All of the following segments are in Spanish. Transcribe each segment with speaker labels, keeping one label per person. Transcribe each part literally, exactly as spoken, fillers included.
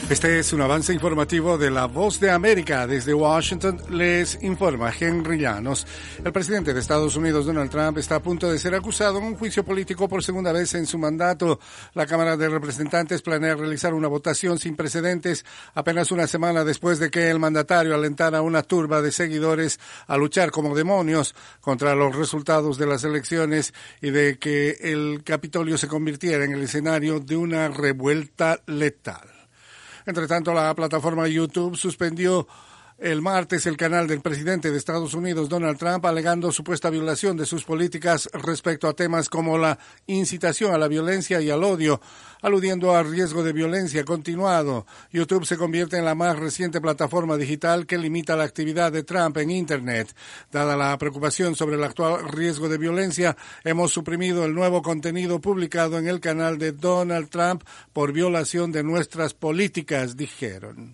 Speaker 1: Este es un avance informativo de La Voz de América. Desde Washington les informa Henry Llanos. El presidente de Estados Unidos, Donald Trump, está a punto de ser acusado en un juicio político por segunda vez en su mandato. La Cámara de Representantes planea realizar una votación sin precedentes apenas una semana después de que el mandatario alentara a una turba de seguidores a luchar como demonios contra los resultados de las elecciones y de que el Capitolio se convirtiera en el escenario de una revuelta letal. Entre tanto, la plataforma YouTube suspendió el martes el canal del presidente de Estados Unidos, Donald Trump, alegando supuesta violación de sus políticas respecto a temas como la incitación a la violencia y al odio, aludiendo al riesgo de violencia continuado. YouTube se convierte en la más reciente plataforma digital que limita la actividad de Trump en Internet. Dada la preocupación sobre el actual riesgo de violencia, hemos suprimido el nuevo contenido publicado en el canal de Donald Trump por violación de nuestras políticas, dijeron.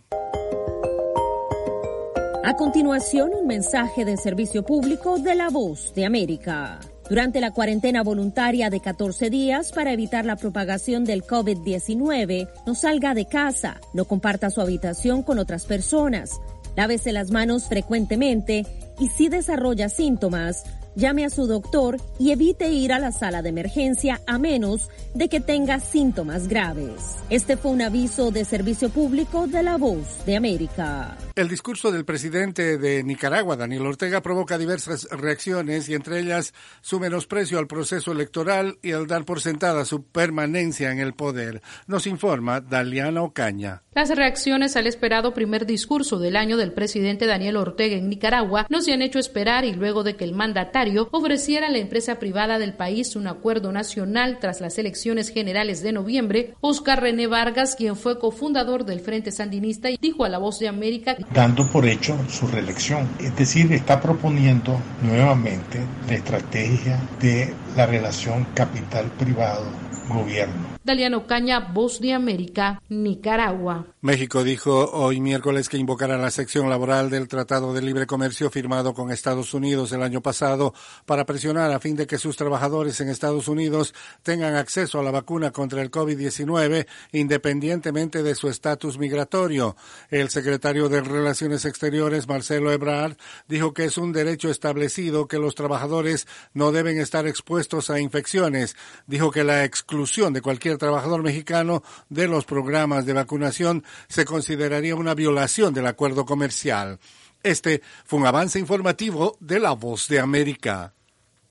Speaker 2: A continuación, un mensaje de servicio público de La Voz de América. Durante la cuarentena voluntaria de catorce días para evitar la propagación del COVID diecinueve, no salga de casa, no comparta su habitación con otras personas, lávese las manos frecuentemente y si desarrolla síntomas, llame a su doctor y evite ir a la sala de emergencia a menos de que tenga síntomas graves. Este fue un aviso de servicio público de La Voz de América.
Speaker 1: El discurso del presidente de Nicaragua, Daniel Ortega, provoca diversas reacciones y entre ellas su menosprecio al proceso electoral y al dar por sentada su permanencia en el poder. Nos informa Daliana Ocaña.
Speaker 3: Las reacciones al esperado primer discurso del año del presidente Daniel Ortega en Nicaragua no se han hecho esperar y luego de que el mandatario ofreciera a la empresa privada del país un acuerdo nacional tras las elecciones generales de noviembre, Oscar René Vargas, quien fue cofundador del Frente Sandinista, dijo a La Voz de América
Speaker 4: dando por hecho su reelección. Es decir, está proponiendo nuevamente la estrategia de la relación capital-privado-gobierno.
Speaker 3: Daliana Ocaña, Voz de América, Nicaragua.
Speaker 1: México dijo hoy miércoles que invocará la sección laboral del Tratado de Libre Comercio firmado con Estados Unidos el año pasado para presionar a fin de que sus trabajadores en Estados Unidos tengan acceso a la vacuna contra el COVID diecinueve independientemente de su estatus migratorio. El secretario de Relaciones Exteriores, Marcelo Ebrard, dijo que es un derecho establecido que los trabajadores no deben estar expuestos a infecciones. Dijo que la exclusión de cualquier trabajador mexicano de los programas de vacunación se consideraría una violación del acuerdo comercial. Este fue un avance informativo de La Voz de América.